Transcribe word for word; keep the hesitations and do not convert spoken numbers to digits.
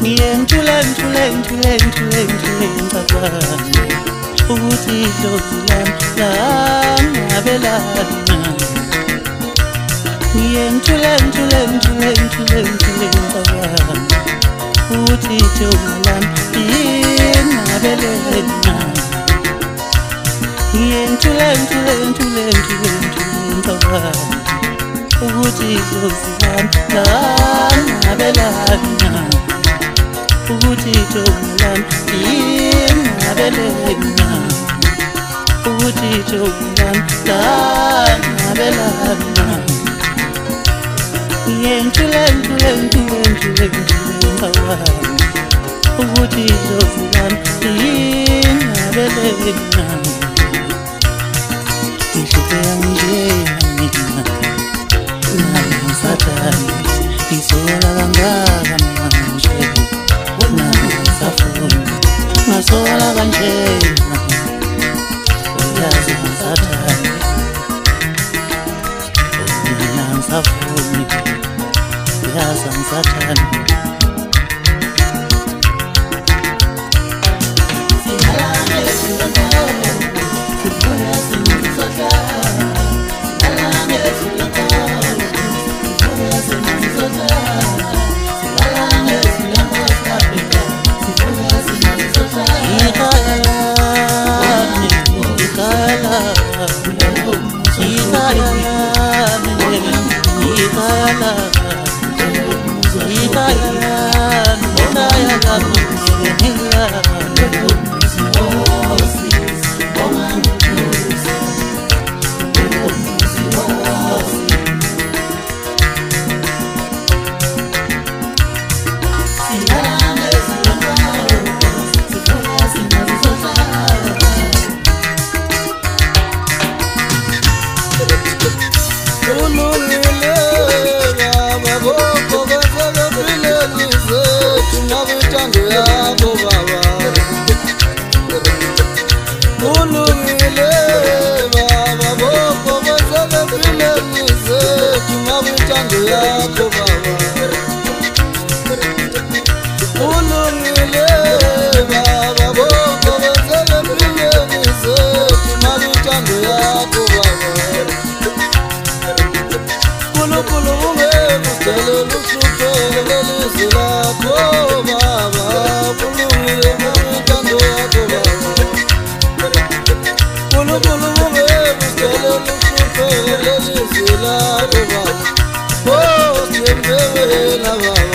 ngiyengithule ngithule ngithule ngithule ngithule ngicabanga ukuthi idlozi lami langabelana ngiyengithule ngithule ngithule ngithule ngithule ngicabanga ukuthi idlozi lami lingabelana ngiyengithule ngithule ngithule ngithule ngithule ngicabanga ukuthi idlozi lami langabelana ukuthi idlozi lami lingabelana ukuthi idlozi lami langabelana ngiyengithule ngithule ngithule ngithule ngithule ngicabanga ukuthi idlozi lami lingabelana inhlupho yami nje ngisathanda ngisola kangaka manje wena ngisafuna ngasola kanje uyazi ngisathanda wena ngisafuna uyazi ngisathanda Oh,